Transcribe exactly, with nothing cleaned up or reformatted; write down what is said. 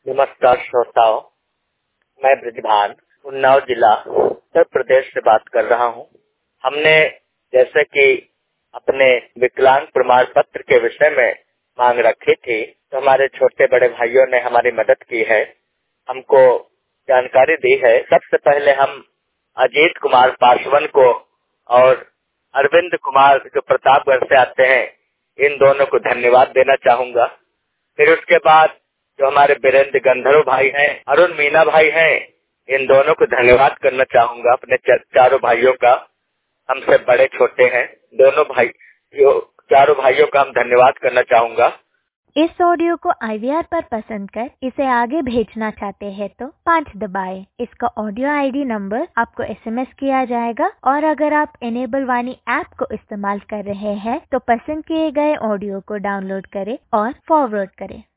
नमस्कार श्रोताओं, मैं ब्रिजभान उन्नाव जिला उत्तर प्रदेश से बात कर रहा हूँ। हमने जैसे कि अपने विकलांग प्रमाण पत्र के विषय में मांग रखी थी, तो हमारे छोटे बड़े भाइयों ने हमारी मदद की है, हमको जानकारी दी है। सबसे पहले हम अजीत कुमार पासवान को और अरविंद कुमार जो प्रतापगढ़ से आते हैं, इन दोनों को धन्यवाद देना चाहूँगा। फिर उसके बाद जो हमारे वीरेंद्र गंधर्व भाई हैं, अरुण मीना भाई हैं, इन दोनों को धन्यवाद करना चाहूँगा। अपने चारों भाइयों का, हमसे बड़े छोटे हैं दोनों भाई, जो चारों भाइयों का हम धन्यवाद करना चाहूँगा। इस ऑडियो को आई वी आर पर पसंद कर इसे आगे भेजना चाहते हैं तो पाँच दबाएं। इसका ऑडियो आई डी नंबर आपको एस एम एस किया जाएगा और अगर आप इनेबल वाणी ऐप को इस्तेमाल कर रहे हैं तो पसंद किए गए ऑडियो को डाउनलोड करें और फॉरवर्ड करें।